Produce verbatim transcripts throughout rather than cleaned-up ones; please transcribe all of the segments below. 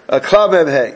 A Klamem Hey.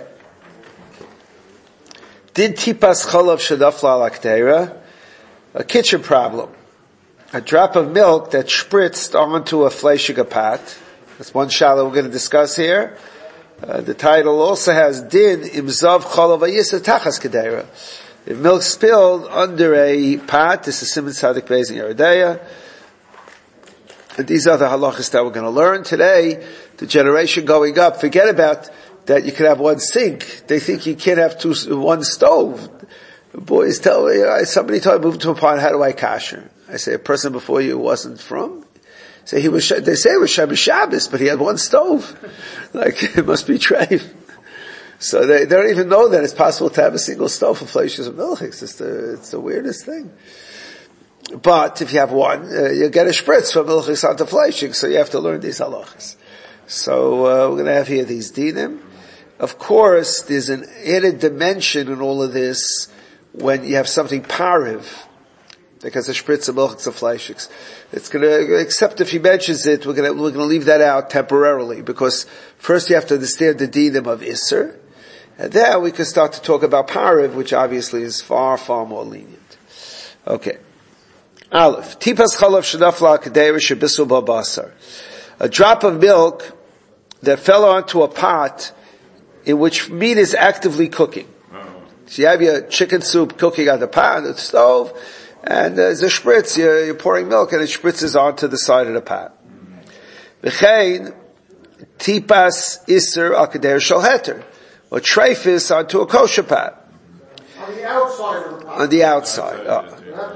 Did tipas chalav shadafla ala k'teira? A kitchen problem. A drop of milk that spritzed onto a fleishiga pot. That's one shala we're going to discuss here. Uh, the title also has Din imzav chalav ayisa tachas k'teira. If milk spilled under a pot, this is Simon Tzadik Beis in Yeridea. And these are the halachas that we're going to learn today. The generation going up, forget about that you can have one sink. They think you can't have two, one stove. The boys tell me, uh, somebody told me, move to a pot, how do I kasher? I say, a person before you wasn't from? Say he was, they say it was Shabbat Shabbos, but he had one stove. Like, it must be treif. So they, they don't even know that it's possible to have a single stove for fleishes of milk. It's just the, it's the weirdest thing. But if you have one, uh, you get a spritz from milchis onto fleishing, so you have to learn these halachas. So, uh, we're gonna have here these dinim. Of course, there's an added dimension in all of this when you have something pariv, because a spritz of milchis of fleishings. It's gonna, except if he mentions it, we're gonna, we're gonna leave that out temporarily, because first you have to understand the dinim of Isser, and then we can start to talk about pariv, which obviously is far, far more lenient. Okay. Aleph. Tipas chalav shenafla k'deira shebisul babasar. A drop of milk that fell onto a pot in which meat is actively cooking. So you have your chicken soup cooking on the pot, on the stove, and there's a spritz, you're, you're pouring milk and it spritzes onto the side of the pot. V'chein, tipas iser al k'deira shel heter. Or treifis onto a kosher pot. On the outside of the pot. On the outside. Oh.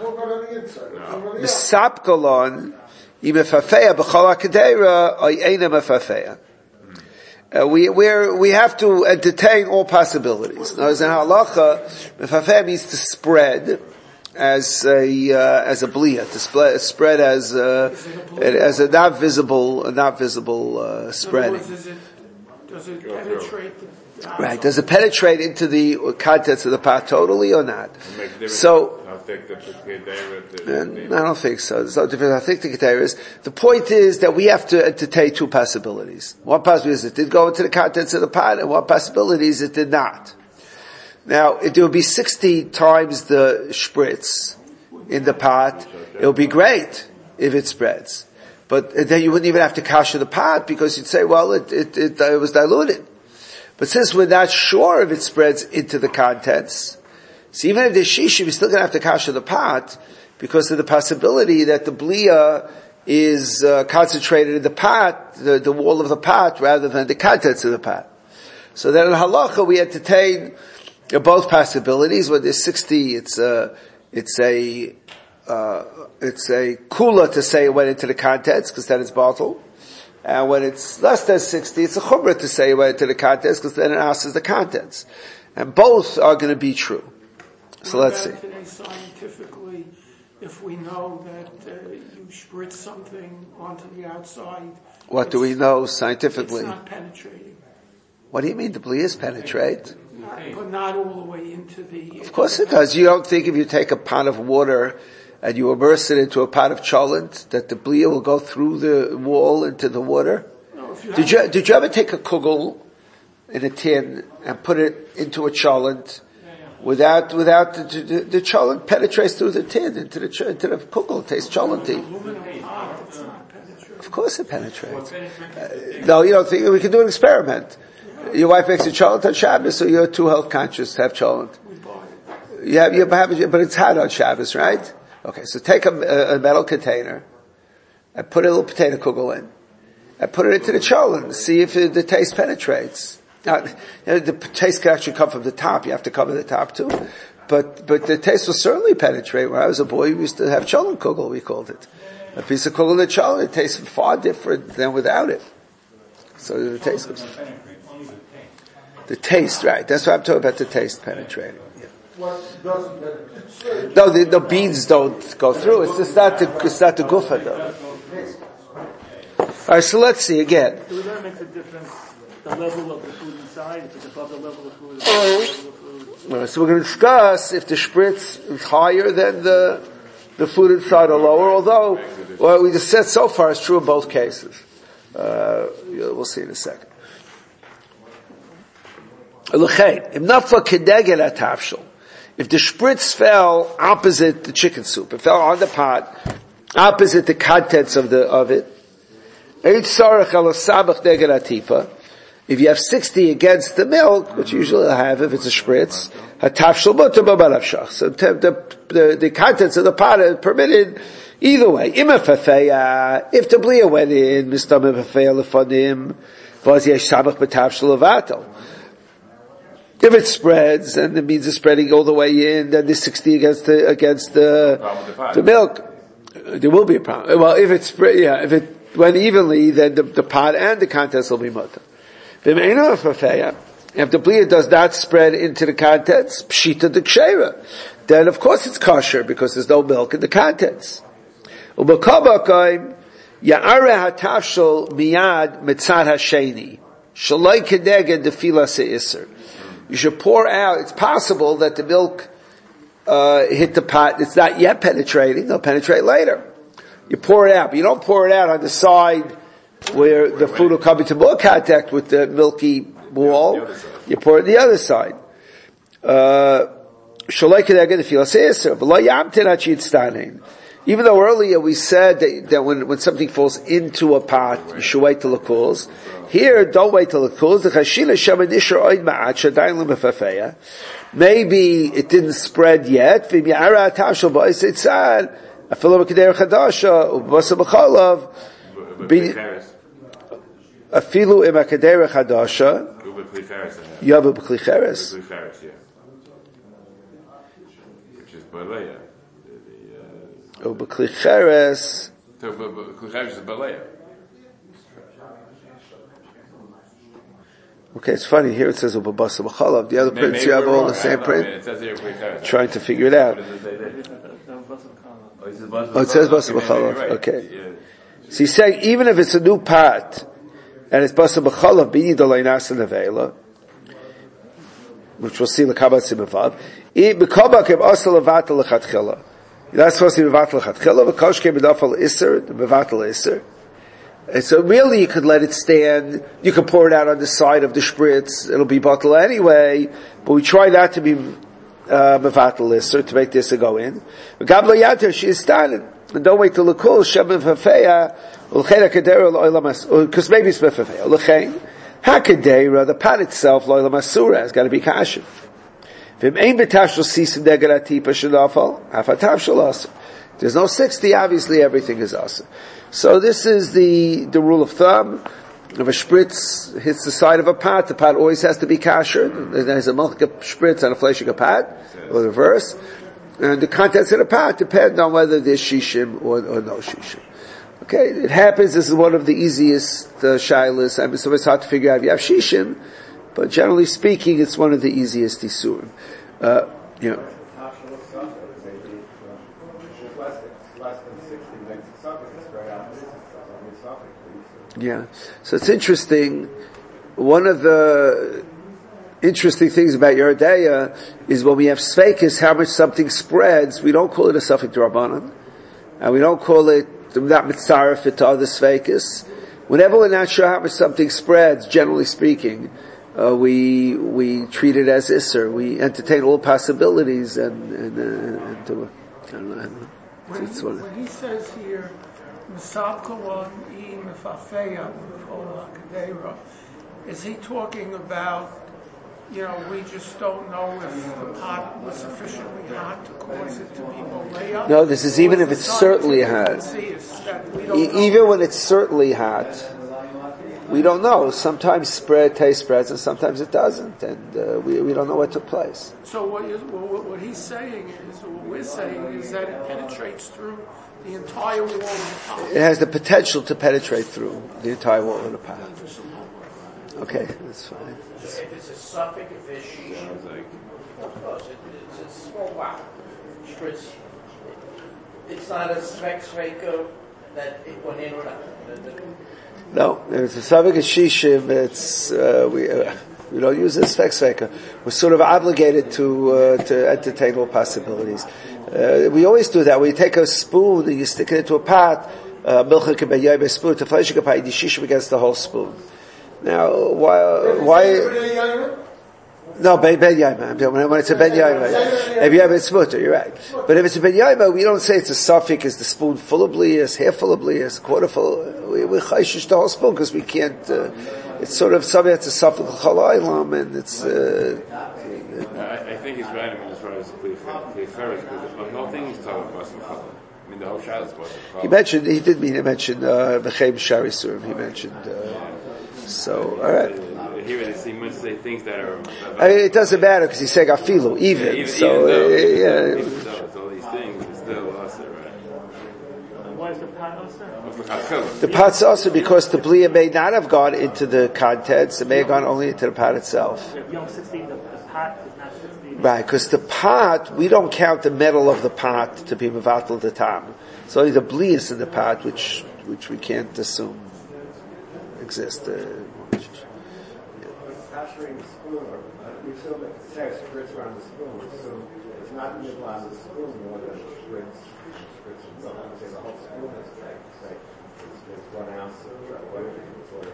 Misapkolon, imefafeya b'chol ha'kedeira, or eina mefafeya. We, we're, we have to entertain all possibilities. Now, as in halacha, mefafeya means to spread as a, uh, as a bliya, to spread, spread as, uh, as a not visible, a not visible, uh, spreading. Does it, does it penetrate the Right. Does it penetrate into the contents of the pot totally or not? So, I don't think so. There's no difference. I think the Keter is, the point is that we have to entertain two possibilities. One possibility is it did go into the contents of the pot, and one possibility is it did not. Now, if there would be sixty times the spritz in the pot, it would be great if it spreads. But then you wouldn't even have to kasher the pot, because you'd say, well, it, it, it, it was diluted. But since we're not sure if it spreads into the contents, so even if there's shishim, we're still going to have to kasher the pot, because of the possibility that the bliya is uh, concentrated in the pot, the, the wall of the pot, rather than the contents of the pot. So then in halacha we entertain uh, both possibilities. When there's sixty, it's a, it's a, uh, it's a kula to say it went into the contents, because then it's bottled. And when it's less than sixty, it's a chumrah to say it went into the contents, because then it asks the contents. And both are going to be true. So what let's see. Today, scientifically, if we know that uh, you spritz something onto the outside, What do we know scientifically? It's not penetrating. What do you mean the blias penetrate? Not, but not all the way into the... Of course it does. You don't think if you take a pot of water and you immerse it into a pot of cholent, that the bliya will go through the wall into the water? No, if you Did you, did you ever take a kugel in a tin and put it into a cholent without, without, the, the, the cholent penetrates through the tin into the, into the kugel, it tastes cholenty. Of course it penetrates. Uh, no, you don't think, we can do an experiment. Your wife makes a cholent on Shabbos, so you're too health conscious to have cholent. You have, you have it, but it's hot on Shabbos, right? Okay, so take a, a metal container and put a little potato kugel in and put it into the cholent and see if it, the taste penetrates. Now, you know, the taste can actually come from the top. You have to cover the top too. But, but the taste will certainly penetrate. When I was a boy, we used to have cholent kugel, we called it. A piece of kugel in the cholent, it tastes far different than without it. So the taste goes. The taste, right. That's what I'm talking about, the taste penetrating. What doesn't penetrate? No, the, the beans don't go through. It's just not the, it's not the gufa though. Alright, so let's see again. Do that make a difference, the level of the food inside, if it's above the level of food, above the level of food? Well, so we're going to discuss if the spritz is higher than the, the food inside or lower, although what we just said so far is true in both cases. Uh, we'll see in a second. L'chein, im nafla kedegel atavshel. If the spritz fell opposite the chicken soup, it fell on the pot, opposite the contents of the, of it, if you have sixty against the milk, which usually I have if it's a spritz, so the, the, the contents of the pot are permitted either way. If the blia went in, if it spreads, and it means it's spreading all the way in, then there's sixty against the, against the, the, the milk. There will be a problem. Well, if it's spread, yeah, if it went evenly, then the, the pot and the contents will be mutter. If the blia does not spread into the contents, pshita de kshera, then of course it's kosher because there's no milk in the contents. Ubakabakaim ya'are hatafshel miyad mitzad hasheni shaloi kedeged defila se'isr. You should pour out. It's possible that the milk uh, hit the pot. It's not yet penetrating. They'll penetrate later. You pour it out, but you don't pour it out on the side where the food will come into more contact with the milky wall. You pour it on the other side. Uh, even though earlier we said that, that when, when something falls into a pot, you should wait till it cools. Here, don't wait till it cools. Maybe it didn't spread yet. Afilu b'kedera chadasha ubasa b'chalav. Afilu im b'kedera chadasha. You have a b'kli cheres. Which is baleya. Oh, b'kli cheres. So b'kli cheres is baleya. Okay, it's funny. Here it says ubasa b'chalav. The other prints you have all the same print. It says here b'kli cheres. Trying to figure it out. Oh, it says basa b'chalav. Okay. So he's saying even if it's a new pot and it's basa b'chalav, b'ini d'loi nasa nevela, which we'll see l'kabat simevav, b'kobak eb asa levatel l'chatchila. You're not supposed to be levatel l'chatchila, v'koshke b'dafal iser, bevatel iser. And so really you could let it stand, you could pour it out on the side of the spritz, it'll be bottle anyway, but we try not to be mevatel iser, to make this a go in. Gablo yater, she is standing. And don't wait till the cool, shabim fafeya, ulchein ha-kedera lo'olam, because maybe it's mefafeya. Ulchein ha-kedera, the pot itself, lo'olam asura, has got to be kashin. V'im ein b'tashel sisim degel atipa shadafal, hafatav asa. There's no sixty, obviously everything is asa. So this is the, the rule of thumb. If a spritz hits the side of a pot, the pot always has to be kasher. There's a mulchika spritz on a fleshika pot, or the reverse. And the contents of the pot depend on whether there's shishim or, or no shishim. Okay, it happens, this is one of the easiest uh, shilas. I mean, so it's hard to figure out if you have shishim, but generally speaking, it's one of the easiest isurim. Uh, you know. Yeah. So it's interesting. One of the interesting things about Yeridea is when we have sveikis, how much something spreads, we don't call it a suffix drabanan, and we don't call it not mitzaref it to other sveikis. Whenever we're not sure how much something spreads, generally speaking, uh, we we treat it as isser. We entertain all possibilities, and and, uh, and to, I don't know. I don't know. When, he, when he says here, Misabkawan e mefafeya v'chol ha'kedera, is he talking about, you know, we just don't know if the pot was sufficiently hot to cause it to be bolea? No, this is even if it's certainly hot. E- even when it's certainly hot, we don't know. Sometimes spread taste spreads, and sometimes it doesn't, and uh, we we don't know what took place. So what, you, what, what he's saying is, what we're saying is that it penetrates through the entire wall of the pot. It has the potential to penetrate through the entire wall of the pot. Okay, that's fine. So if it's a suffix, if it's shishim, of course, it, it's a small wow. Spritz. It's not a svek sveika that it went in or not. No, if it's a suffix of shishim, it's, uh, we, uh, we don't use this svek sveika. We're sort of obligated to, uh, to entertain all possibilities. Uh, we always do that. We take a spoon and you stick it into a pot, uh, milcha kebeyoy spoon, to flesh a shishim against the whole spoon. Now, why, why, No, Ben Ben Yaima. When, when it's a Ben Yaima, if you have it's mutter, you're right. But if it's a Ben Yaima, we don't say it's a suffix. Is the spoon full of blias, half full of blias, quarter full? We we chayshish the whole spoon because we can't. Uh, it's sort of something that's a suffix chalaylam, and it's. Uh, I, I think he's right. I mean, as far as Kleferis, because the whole thing he's talking about is I mean, the whole shot is about. He mentioned. He did mean to mention Bechem Shari Surim. He mentioned. Uh, so all right. Here they see much say things that are. I mean, it doesn't matter because he said afilu even. Yeah, even so even though, uh, yeah. Even though it's all these things, it's still also right. Why is the pot also? The pot's also because the blia may not have gone into the contents; it may have gone only into the pot itself. You don't sixteen. The, the pot is not sixteen. Right, because the pot, we don't count the metal of the pot to be mevatel the tam. It's only the blia is in the pot, which which we can't assume exist. Uh, Kashering the spoon, or we assume that the sex spritz around the spoon, we assume it's not nibble on the spoon more than spritz, spritz itself. I would say the whole spoon is like, say, it's, it's one ounce or whatever, it's one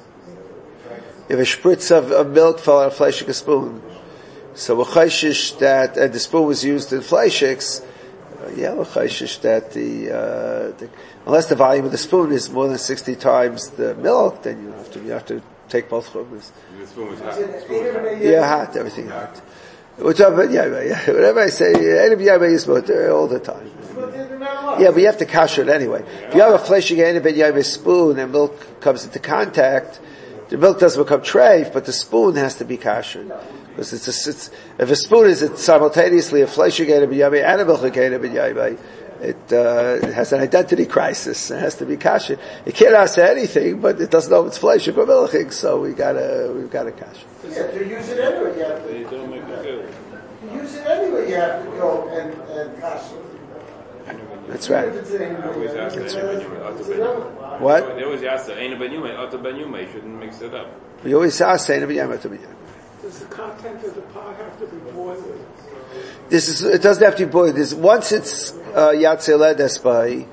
ounce. If a spritz of, of milk fell on a fleishik spoon, so we're chayshish that, and the spoon was used in fleishiks, uh, yeah, we're chayshish that the, uh, the, unless the volume of the spoon is more than sixty times the milk, then you have to, you have to take both chumras. The spoon was hot. The spoon was hot. Yeah, hot, everything hot. Which yeah, yeah, whatever I say, any of Yama is mutter all the time. Yeah, but you have to kasher it anyway. If you have a fleshing any of Yama spoon and milk comes into contact, the milk doesn't become treif, but the spoon has to be kasher. Because it's, a, it's if a spoon is it's simultaneously a fleshing any of Yama and a milk any of Yama, It, uh, it has an identity crisis. It has to be kasher. It can't ask anything, but it doesn't know if it's flesh or milching, so we gotta, we've gotta kasher. Yeah, to use it anyway, you have to. They don't make it good. To use it anyway, you have to go and, and kasher. That's right. If it's in- I always ask it's Eina in- Ben Yuma, Otto it's Ben in- Yuma. What? They always ask the Eina Ben Yuma, Otto Ben Yuma. You shouldn't mix it up. We always ask saying of Yama to be Yama. Does the content of the pot have to be boiling? This is, it doesn't have to be boiled. This, once it's, uh, Yatzeh Led Espai,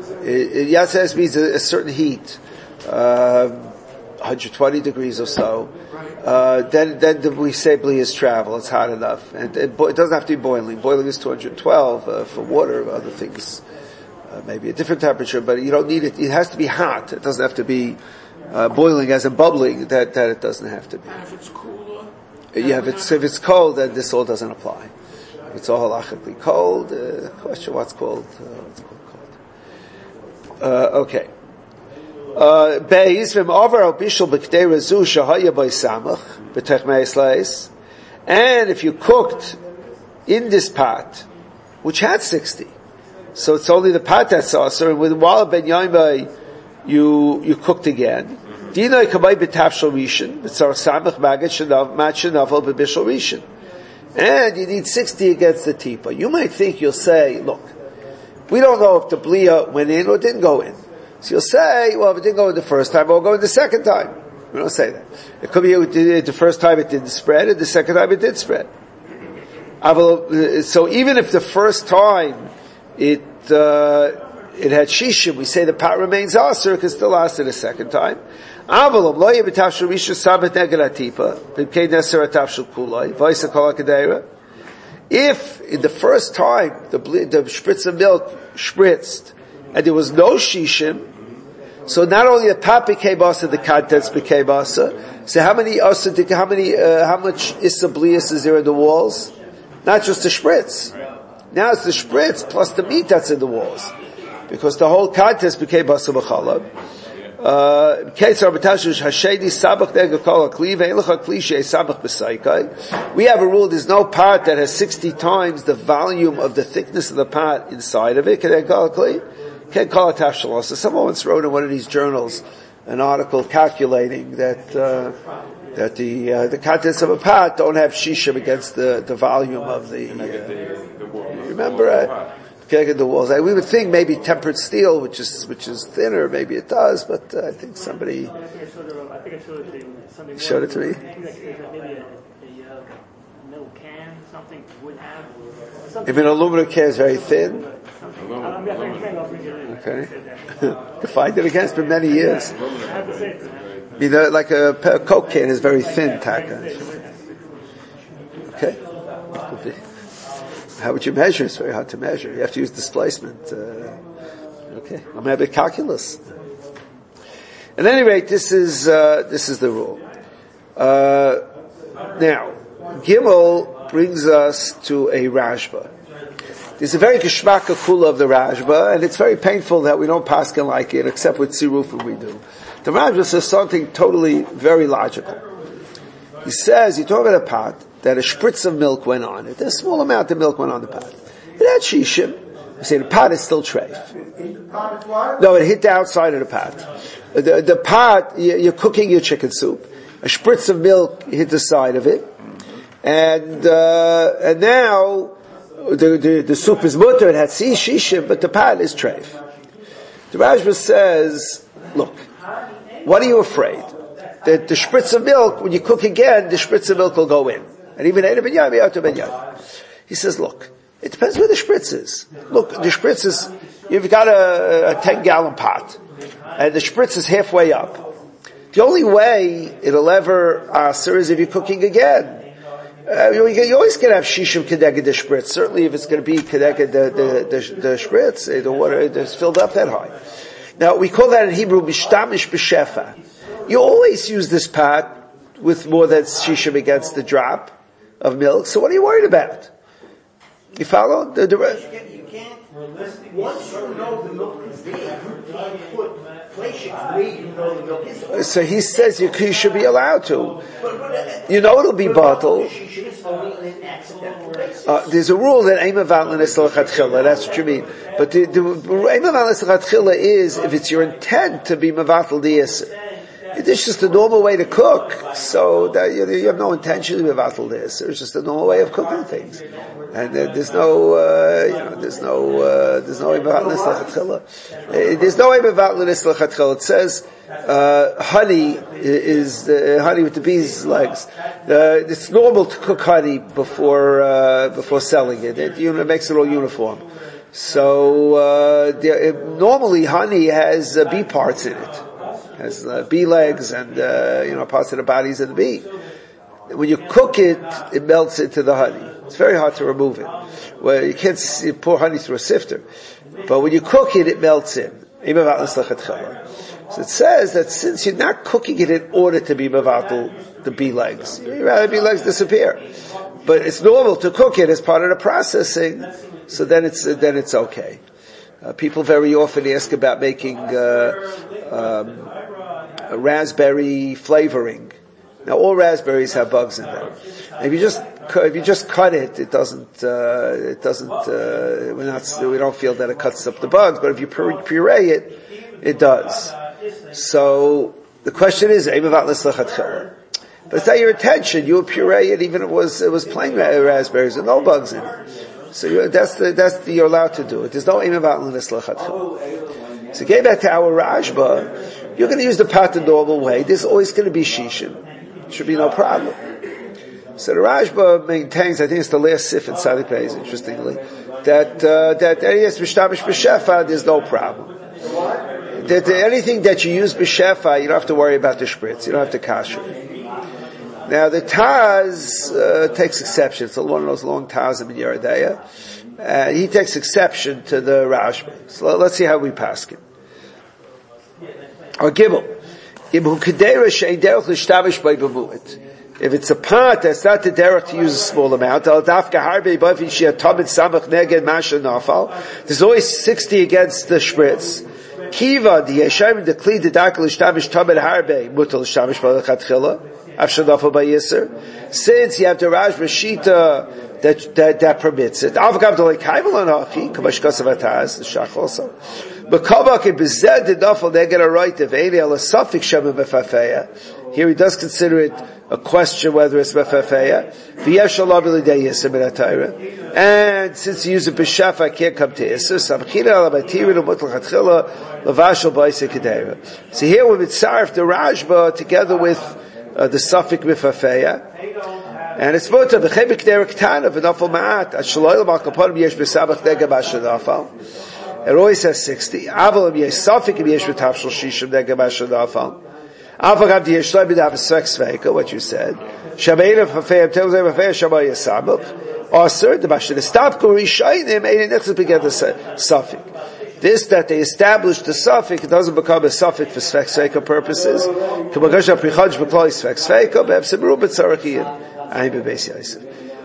Yatzeh means a, a certain heat, um, one hundred twenty degrees or so, uh, then, then the, we say bli is travel, it's hot enough. And it, it doesn't have to be boiling. Boiling is two hundred twelve, uh, for water, other things, uh, maybe a different temperature, but you don't need it, it has to be hot. It doesn't have to be, uh, boiling as in bubbling, that, that it doesn't have to be. And if it's cooler? Yeah, if it's, if it's cold, then this all doesn't apply. If it's all halachically cold, uh, question what's called, uh, what's called cold. Uh, okay. Uh, Beis v'im over al bishul b'kdei rezu shahaya by samach b'tech me'esleis. And if you cooked in this pot, which had sixty, so it's only the pot that's saucer, and with wala ben yaimai, you, you cooked again. Dinoi kamay b'tafshal rishon, b'tzar samach magad shanav, mat shanaval b'bishul rishon. And you need sixty against the tipa. You might think you'll say, look, we don't know if the blia went in or didn't go in. So you'll say, well, if it didn't go in the first time, it'll go in the second time. We don't say that. It could be the first time it didn't spread, and the second time it did spread. So even if the first time it, uh, it had shishim, we say the pot remains aser, it can still aser the second time. Avalom lo yebitavshul rishon samet neged atipa b'kei neser atavshul kulai v'isa kol hakadera. If in the first time the the spritz of milk spritzed and there was no shishim, so not only the pot became asa, the contents became asa. So how many asa? How many? Uh, how much issa blias is there in the walls? Not just the spritz. Now it's the spritz plus the meat that's in the walls, because the whole contents became asa b'chalab. Uh, we have a rule, there's no pot that has sixty times the volume of the thickness of the pot inside of it. Can't call it tafshal. So someone once wrote in one of these journals an article calculating that, uh, that the, uh, the contents of a pot don't have shishim against the, the volume of the, uh, remember, uh, at the walls. We would think maybe tempered steel, which is which is thinner, maybe it does, but uh, I think somebody I think I showed it, I think I showed it to you Sunday morning. showed it to me. I think like maybe a, a, a metal can, something would have. Something. If an aluminum can is very thin, I'm definitely I'll bring it in. okay. To find it again, it's been many years. I have to say it. You know, like a, a Coke can is very thin, taka. Okay. Could be. How would you measure? It's very hard to measure. You have to use displacement. Uh, okay. Or maybe calculus. At any rate, this is, uh, this is the rule. Uh, now, Gimel brings us to a Rashba. There's a very geschmacka kula of the Rashba, and it's very painful that we don't paskin like it, except with Sirufim we do. The Rashba says something totally very logical. He says, you talk about a pot, that a spritz of milk went on it. A small amount of milk went on the pot. It had shishim. You say the pot is still treif. No, it hit the outside of the pot. The, the pot, you're cooking your chicken soup. A spritz of milk hit the side of it. And, uh, and now, the, the, the soup is mutter, it had shishim, but the pot is treif. The Rashba says, look, what are you afraid? That the spritz of milk, when you cook again, the spritz of milk will go in. And even Eina ben Yad, ben Yad. He says, look, it depends where the spritz is. Look, the spritz is, you've got a, a ten gallon pot, and the spritz is halfway up. The only way it'll ever answer is if you're cooking again. Uh, you, you always can have shishim kedeged the spritz. Certainly if it's going to be kedeged the, the, the, the spritz, the water is filled up that high. Now, we call that in Hebrew, mishtamish b'shefa. You always use this pot with more than shishim against the drop of milk, so what are you worried about? You follow? The, the, you can't, once you know the milk is there, you can't put places where you know the milk is there. So he says you, you should be allowed to. You know it'll be bottled. Uh, there's a rule that Eima Vatlan is L'Chatchila, that's what you mean. But the, the Eima Vatlan is L'Chatchila is if it's your intent to be Mevatel the Yisr. It's just the normal way to cook, so that you, you have no intention to be mevatel this. It's just a normal way of cooking things, and uh, there's no, uh, you know, there's no, uh, there's no mevatel l'chatchila. There's no mevatel l'chatchila. It says uh, honey is uh, honey with the bee's legs. Uh, it's normal to cook honey before uh, before selling it. It, you know, it makes it all uniform. So uh, the, it, normally honey has uh, bee parts in it. Has uh, bee legs and uh, you know parts of the bodies of the bee. When you cook it, it melts into the honey. It's very hard to remove it. Well, you can't you pour honey through a sifter, but when you cook it, it melts in. So it says that since you're not cooking it in order to be mevatel the bee legs, you'd rather bee legs disappear. But it's normal to cook it as part of the processing, so then it's uh, then it's okay. Uh, people very often ask about making uh, um, a raspberry flavoring. Now, all raspberries have bugs in them. And if you just if you just cut it, it doesn't. Uh, it doesn't. Uh, we're not. We don't feel that it cuts up the bugs. But if you puree it, it does. So the question is, but it's not your intention. You would puree it, even if it was it was plain raspberries with no bugs in it. So you, that's the, that's the, you're allowed to do it. There's no aim about l'nis l'chatchila. So getting back to our Rashba, you're going to use the pot the normal way. There's always going to be shishim. Should be no problem. So the Rashba maintains, I think it's the last sif in Tzadik Beis, interestingly, that, uh, that anything mishtamish b'shefa, there's no problem. That anything that you use b'shefa, you don't have to worry about the spritz. You don't have to kasher. Now the Taz uh, takes exception. It's one of those long Taz in Yeridea. Uh, he takes exception to the Rashba. So let's see how we pass it. Or Gimel. Gimel Kedera Shein Derech L'Shtavish Bei B'Mu'it. If it's a pot that's not the derech to use a small amount, al dafka harbe b'avin she atomid samach neged masha nafal. There's always sixty against the spritz. Kiva the yeshayim the kli the dark l'shtavish tomid harbe mutal l'shtavish b'lechatchila. Since you have the Raj Rashita that, that, that permits it. Avgav the Lekaimelanachi, Kamashkasav Ataz, the Shach also. But Kabak and Bezed did not they get a right of Eli al Safik Shem Mefafeya. Here he does consider it a question whether it's Mefafeya. V'yesh Allah b'lidei Yisr min HaTorah. And since you use a B'shaf, I can't come to Yisr. Samchina ala Batirin u'mut l'chatchila l'vashal b'aisei kedera. So here we would sarf the Rashba together with Uh, the suffix mifafeya, and it's both the chemik derek tana v'nafal ma'at at shloim al kapanim yesh b'sabach nega b'ashadafal. It always has sixty. Aval yesh suffix yesh b'tafshel shishim nega b'ashadafal. Avagav Yishloi B'Dav Svek Sveika, what you said. Shabein Hafei Abtel Zeh Hafei Shabbai Yasamuch. Aser the Bashir Stavku Rishayim Ein Nechzes Beged the Safik. This that they established the Safik, it doesn't become a Safik for Svek Sveika purposes. K'Magasha Prichadj B'Kloi Svek Sveika B'Ev Simru B'Tzarachiyin. Ayin B'Beis Yosef.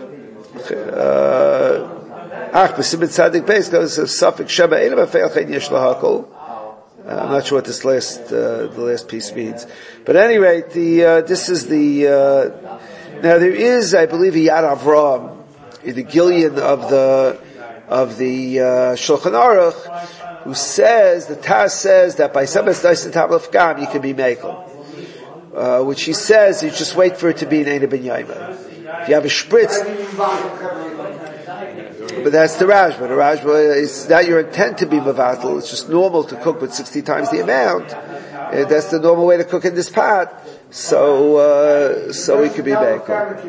Ach B'Simit Tzadik Beis goes to Safik Shabein Hafei Alchein Yesh Lahakol. Uh, I'm not sure what this last uh, the last piece means, but at any rate, the uh, this is the uh, now there is, I believe, a Yad Avram in the Gillian of the of the uh, Shulchan Aruch, who says the Taz says that by some Estais Tablaf Gam you can be mekel, uh, which he says you just wait for it to be an Eina Ben Yaima. If you have a spritz. But that's the Rajma. The Rajma is not your intent to be Mavatal. It's just normal to cook with sixty times the amount. And that's the normal way to cook in this pot. So, uh, so it could be Mekel.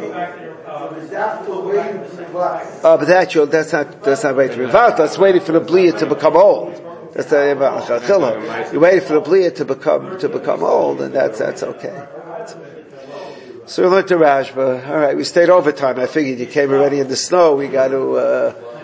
Oh, but that, you that's not, that's not waiting for Mavatal. That's waiting for the Bliya to become old. That's the, you're waiting for the Bliya to become, to become old, and that's, that's okay. So we learned the Rajma. All right, we stayed overtime. I figured you came already in the snow. We got to, uh,